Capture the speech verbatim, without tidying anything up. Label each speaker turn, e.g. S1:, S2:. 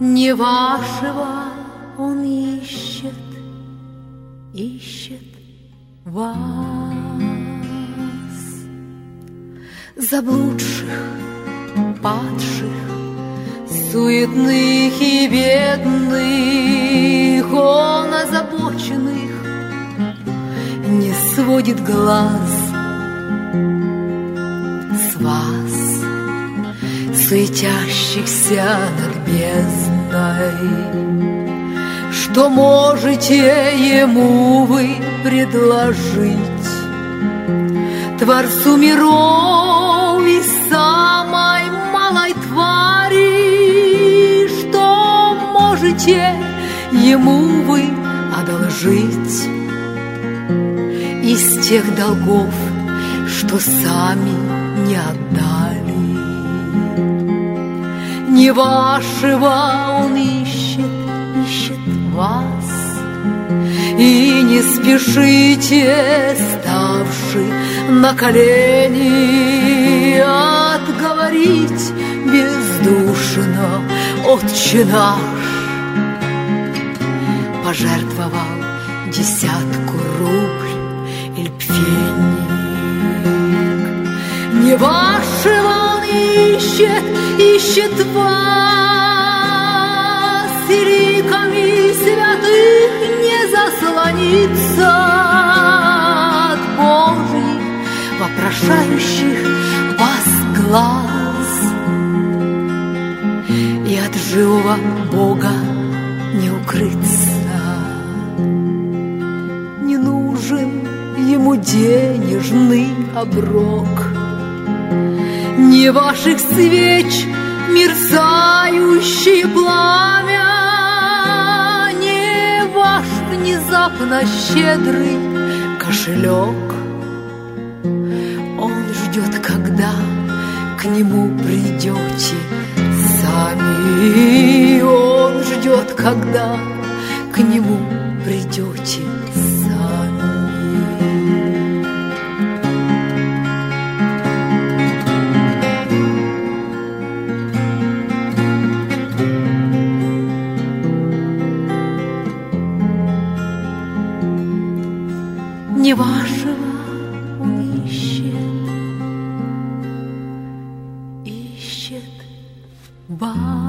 S1: Не вашего он ищет, ищет вас. Заблудших, падших, суетных и бедных, он озабоченных не сводит глаз с вас, суетящихся над бездной. Что можете ему вы предложить, Творцу миров и самой малой твари? Что можете ему вы одолжить из тех долгов, что сами не отдали? Не вашего он ищет, ищет вас. И не спешите, ставши на колени, отговорить бездушно Отче наш. Пожертвовал десятку рубль или пфенник. Не вашего он ищет, ищет вас, и ликами святых не заслонится от Божьих вопрошающих вас глаз. И от живого Бога не укрыться. Не нужен ему денежный оброк, не ваших свеч мерцающее пламя, не ваш внезапно щедрый кошелек. Он ждет, когда к нему придете сами. Он ждет, когда к нему придете сами. Не вашего он ищет, ищет вас.